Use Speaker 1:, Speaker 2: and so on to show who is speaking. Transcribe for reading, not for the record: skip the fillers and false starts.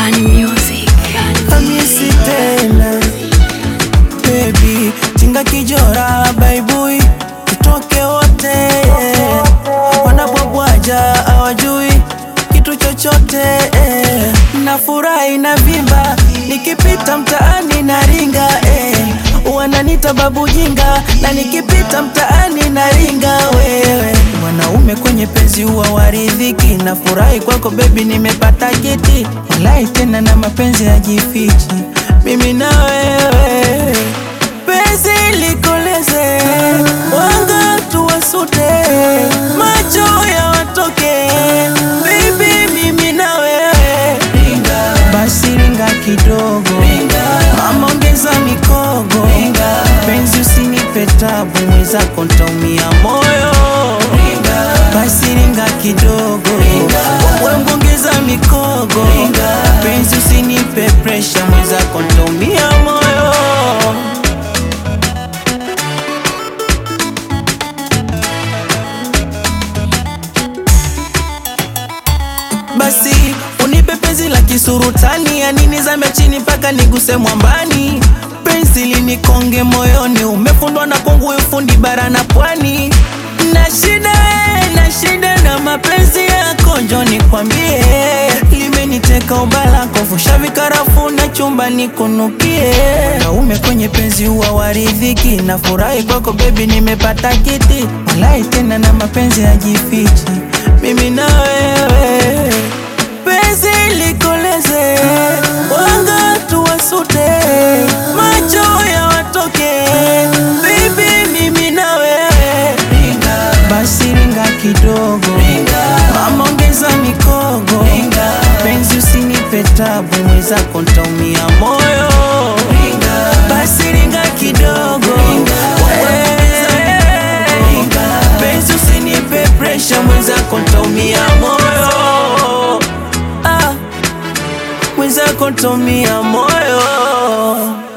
Speaker 1: Gani Music.
Speaker 2: Hamisi tena baby, tinga kijora baibui, tutoke wote yeah. Wanabwabwaja hawajui kitu chochote Nafurahi na vimba nikipita mtaani na ringa Wananita babu jinga na nikipita mtaani na ringa wewe. Wanaume kwenye penzi huwa waridhiki, nafurahi kwako baby nimepata kiti. Walai tena na mapenzi hajifichi, mimi na wewe. Penzi likoleze, wanga tuwasute, macho ya watoke, baby mimi na wewe. Ringa, basi ringa kidogo, ringa, mama ongeza mikogo, ringa, penzi usinipe tabu, mwenzako nitaumia moyo. Ringa, basi ringa kidogo, ringa, wewe ongeza mikogo, ringa, penzi usinipe pressure, mwenzako nitaumia moyo. Basi unipe penzi la kisurutani, ya nini zame chini paka niguse mwambani. Penzi linikonge moyoni, umefundwa na kongu ufundi bara na pwani. Na shida na mapenzi yako, njoo nikwambie. Limeniteka ubala kofusha vikarafu na chumba nikunukie. Wanaume kwenye penzi huwa waridhiki, nafurahi kwako baby nimepata kiti. Walai tena na mapenzi hajifichi, mimi na wewe. Penzi likoleze, wanga tuwasute, macho ya watoke, baby mimi na wewe. Ringa, basi ringa kidogo, ringa, mama ongeza mikogo, ringa, penzi usinipe tabu, mwenzako nitaumia moyo. Ringa, basi ringa kidogo, ringa, penzi usinipe pressure, mwenzako nitaumia moyo. Mwenzako nitaumia moyo.